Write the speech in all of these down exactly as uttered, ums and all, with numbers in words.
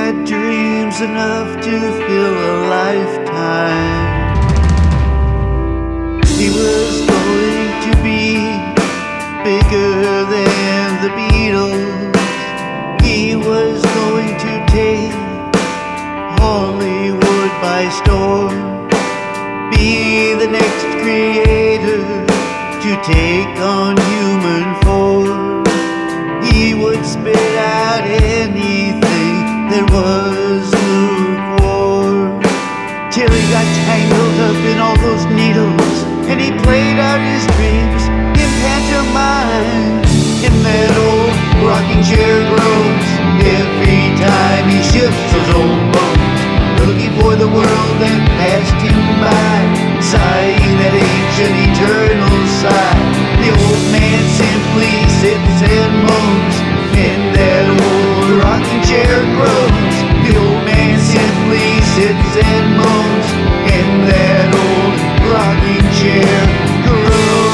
had dreams enough to fill a lifetime. He was going to be bigger than the Beatles. He was going to take Hollywood by storm, be the next creator to take on human form. He would spit out anything that was lukewarm, till he got tangled up in all those needles, and he played out his dreams in pantomime. In that old rocking chair groans every time he shifts those old bones, looking for the world that passed him by, sighing that ancient eternal sigh. The old man simply sits and moans, and that old rocking chair groans. The old man simply sits and moans, and that old rocking chair groans.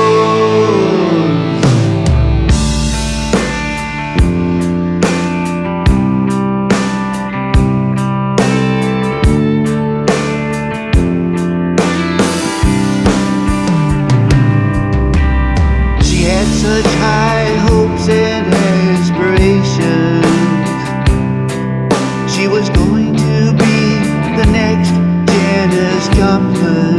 Such high hopes and aspirations. She was going to be the next Janis Joplin.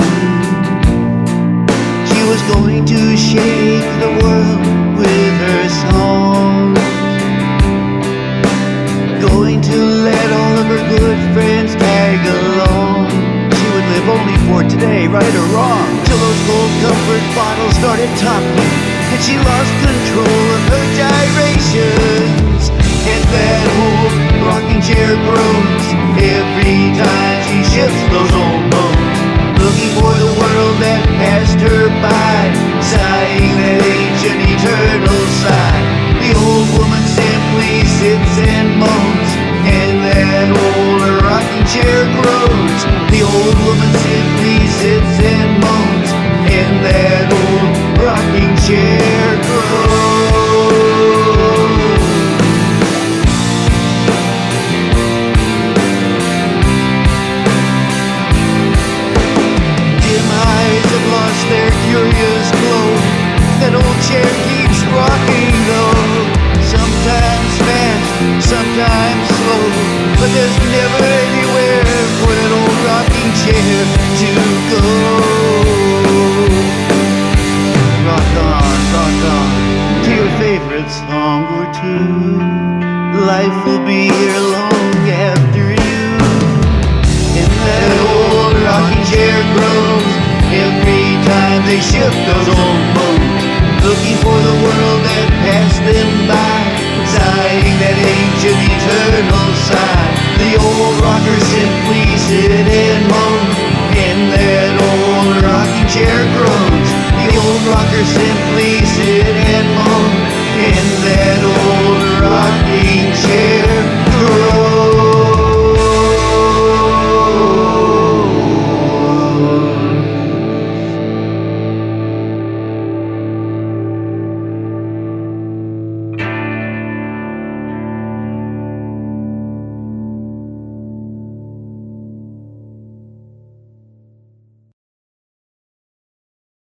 She was going to shake the world with her song, going to let all of her good friends tag along. She would live only for today, right or wrong, till those gold comfort bottles started toppling, and she lost control of her gyrations. And that old rocking chair groans every time she shifts those old bones, looking for the world that passed her by, sighing that ancient eternal sigh. The old woman simply sits and moans, and that old rocking chair groans. The old woman simply sits and moans, and that old rocking chair groans. Dim eyes have lost their curious glow. That old chair keeps rocking though, sometimes fast, sometimes slow, but there's never anywhere for that old rocking chair to go. Rock on, rock on, to your favorite song or two. Life will be here long after you. And that old rocking chair grows every time they shift those old bones, looking for the world that passed them by, sighing that ancient eternal sigh. The old rocker simply sit and moan, and that old rocking chair groans. The old rocker simply sit